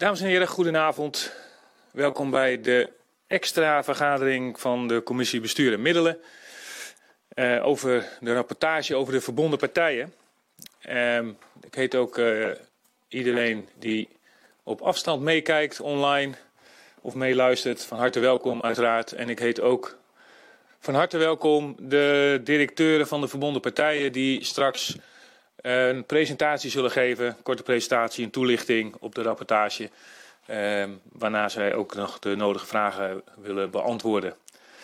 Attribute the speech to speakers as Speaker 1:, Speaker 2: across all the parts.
Speaker 1: Dames en heren, goedenavond. Welkom bij de extra vergadering van de Commissie Bestuur en Middelen. Over de rapportage over de verbonden partijen. Ik heet ook iedereen die op afstand meekijkt online of meeluistert. Van harte welkom uiteraard. En ik heet ook van harte welkom de directeuren van de verbonden partijen die straks een presentatie zullen geven. Een korte presentatie, een toelichting op de rapportage. Waarna zij ook nog de nodige vragen willen beantwoorden.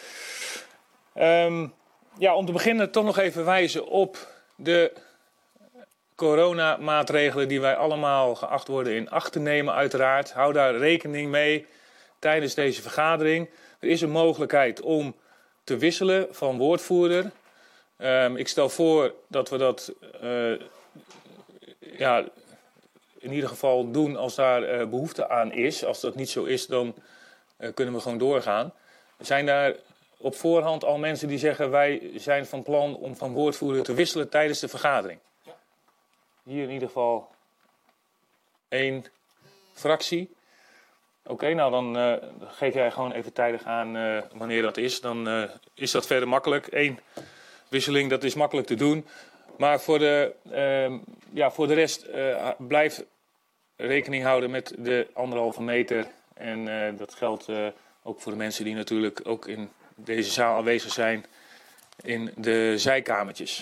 Speaker 1: Om te beginnen toch nog even wijzen op de coronamaatregelen die wij allemaal geacht worden in acht te nemen uiteraard. Hou daar rekening mee tijdens deze vergadering. Er is een mogelijkheid om te wisselen van woordvoerder. Ik stel voor dat we dat in ieder geval doen als daar behoefte aan is. Als dat niet zo is, dan kunnen we gewoon doorgaan. Zijn daar op voorhand al mensen die zeggen wij zijn van plan om van woordvoerder te wisselen tijdens de vergadering? Ja. Hier in ieder geval 1 fractie. Oké, nou dan geef jij gewoon even tijdig aan wanneer dat is. Dan is dat verder makkelijk. 1 wisseling, dat is makkelijk te doen. Maar voor de rest blijf rekening houden met de 1,5 meter. En dat geldt ook voor de mensen die natuurlijk ook in deze zaal aanwezig zijn in de zijkamertjes.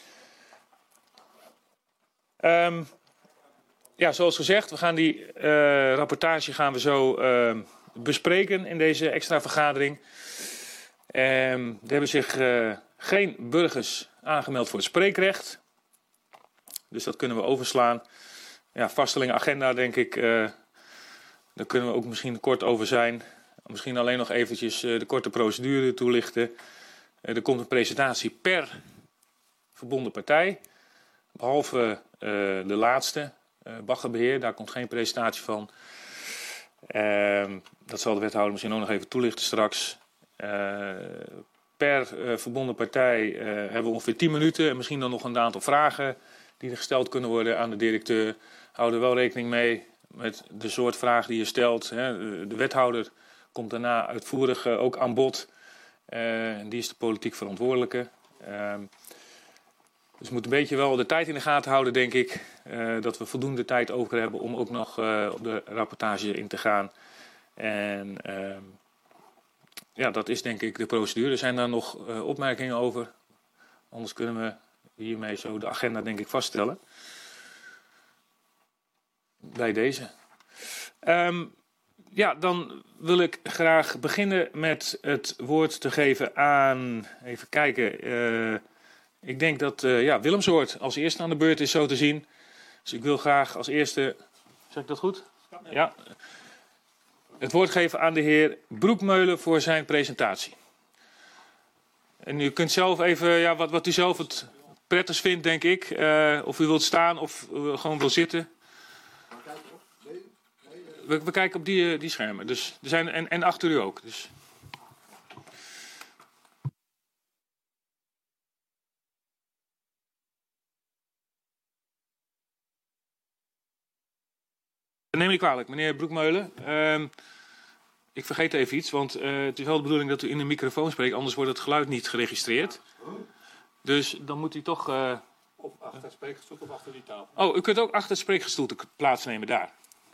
Speaker 1: Zoals gezegd, we gaan die rapportage zo bespreken in deze extra vergadering. Er hebben zich geen burgers aangemeld voor het spreekrecht. Dus dat kunnen we overslaan. Ja, vaststelling agenda denk ik, daar kunnen we ook misschien kort over zijn. Misschien alleen nog eventjes de korte procedure toelichten. Er komt een presentatie per verbonden partij. Behalve de laatste, baggerbeheer, daar komt geen presentatie van. Dat zal de wethouder misschien ook nog even toelichten straks. Per verbonden partij hebben we ongeveer 10 minuten. En misschien dan nog een aantal vragen die er gesteld kunnen worden aan de directeur. Hou er wel rekening mee met de soort vraag die je stelt. De wethouder komt daarna uitvoerig ook aan bod. Die is de politiek verantwoordelijke. Dus we moeten een beetje wel de tijd in de gaten houden, denk ik. Dat we voldoende tijd over hebben om ook nog op de rapportage in te gaan. En dat is denk ik de procedure. Zijn daar nog opmerkingen over? Anders kunnen we hiermee zo de agenda denk ik vaststellen. Bij deze. Dan wil ik graag beginnen met het woord te geven aan, even kijken, ik denk dat Willem Soort als eerste aan de beurt is zo te zien. Dus ik wil graag als eerste, zeg ik dat goed? Ja. Het woord geven aan de heer Broekmeulen voor zijn presentatie. En u kunt zelf even, wat u zelf het prettigst vindt denk ik, of u wilt staan of gewoon wil zitten. We kijken op die schermen. Dus er zijn, en achter u ook. Dus. Neem me niet kwalijk, meneer Broekmeulen. Ik vergeet even iets, want het is wel de bedoeling dat u in de microfoon spreekt, anders wordt het geluid niet geregistreerd. Dus dan moet u toch.
Speaker 2: Of achter het spreekgestoelte of achter die tafel.
Speaker 1: Oh, u kunt ook achter het spreekgestoelte plaatsnemen daar.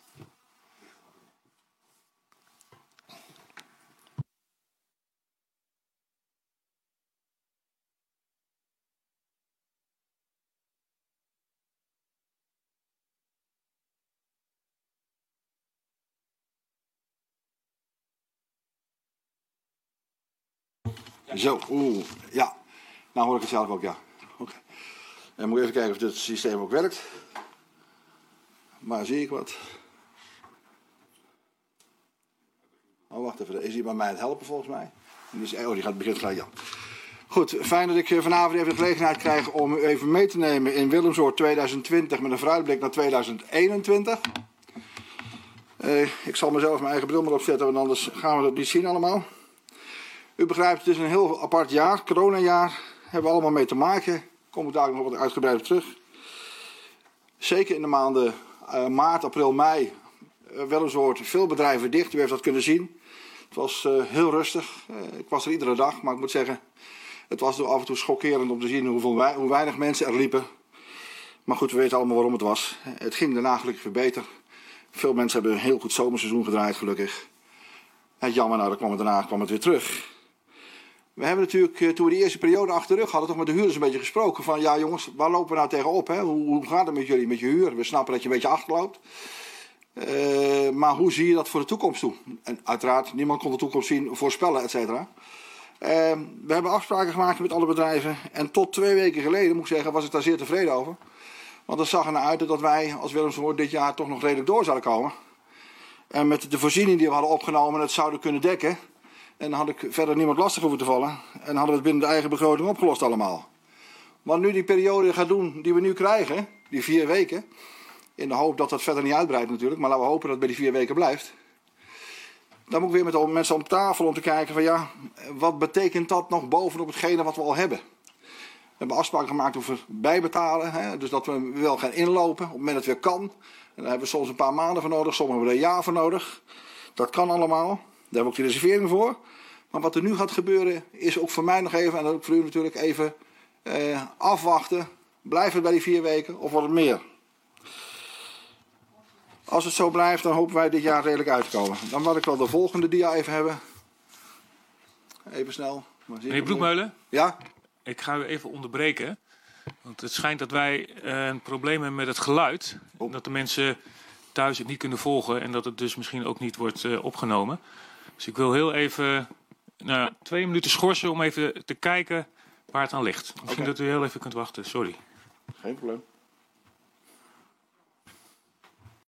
Speaker 2: Zo, ja. Nou hoor ik het zelf ook, ja. Okay. En moet even kijken of dit systeem ook werkt. Maar zie ik wat. Oh, wacht even. Is hier bij mij het helpen volgens mij? Die gaat beginnen gelijk, ja. Goed, fijn dat ik vanavond even de gelegenheid krijg om u even mee te nemen in Willem Soort 2020 met een vooruitblik naar 2021. Ik zal mezelf mijn eigen bril maar opzetten, want anders gaan we dat niet zien allemaal. U begrijpt, het is een heel apart jaar, coronajaar. Hebben we allemaal mee te maken. Kom ik daar nog wat uitgebreid op terug. Zeker in de maanden maart, april, mei Willemsoord, veel bedrijven dicht. U heeft dat kunnen zien. Het was heel rustig. Ik was er iedere dag, maar ik moet zeggen, het was af en toe schokkerend om te zien hoe weinig mensen er liepen. Maar goed, we weten allemaal waarom het was. Het ging daarna gelukkig weer beter. Veel mensen hebben een heel goed zomerseizoen gedraaid, gelukkig. En jammer, nou, daarna kwam het weer terug. We hebben natuurlijk, toen we die eerste periode achter de rug hadden, toch met de huurders een beetje gesproken. Van ja jongens, waar lopen we nou tegenop? Hè? Hoe gaat het met jullie, met je huur? We snappen dat je een beetje achterloopt. Maar hoe zie je dat voor de toekomst toe? En uiteraard, niemand kon de toekomst zien, voorspellen, et cetera. We hebben afspraken gemaakt met alle bedrijven. En tot 2 weken geleden, moet ik zeggen, was ik daar zeer tevreden over. Want het zag er naar uit dat wij als Willemsoord dit jaar toch nog redelijk door zouden komen. En met de voorziening die we hadden opgenomen, het zouden kunnen dekken. En dan had ik verder niemand lastig hoeven te vallen. En dan hadden we het binnen de eigen begroting opgelost allemaal. Want nu die periode gaat doen die we nu krijgen, die 4 weken. In de hoop dat dat verder niet uitbreidt natuurlijk. Maar laten we hopen dat het bij die 4 weken blijft. Dan moet ik weer met de mensen om tafel om te kijken van ja, wat betekent dat nog bovenop hetgene wat we al hebben. We hebben afspraken gemaakt over bijbetalen. Hè? Dus dat we wel gaan inlopen op het moment dat het weer kan. En daar hebben we soms een paar maanden voor nodig. Sommigen hebben er een jaar voor nodig. Dat kan allemaal. Daar hebben we ook de reservering voor. Maar wat er nu gaat gebeuren is ook voor mij nog even, en ook voor u natuurlijk, even afwachten. Blijft het bij die 4 weken of wordt het meer? Als het zo blijft, dan hopen wij dit jaar redelijk uit te komen. Dan wil ik wel de volgende dia even hebben. Even snel.
Speaker 1: Meneer Broekmeulen?
Speaker 2: Ja?
Speaker 1: Ik ga u even onderbreken. Want het schijnt dat wij een probleem hebben met het geluid.
Speaker 2: Oh.
Speaker 1: Dat de mensen thuis het niet kunnen volgen. En dat het dus misschien ook niet wordt opgenomen. Dus ik wil heel even 2 minuten schorsen om even te kijken waar het aan ligt. Misschien dat u heel even kunt wachten. Sorry.
Speaker 2: Geen probleem.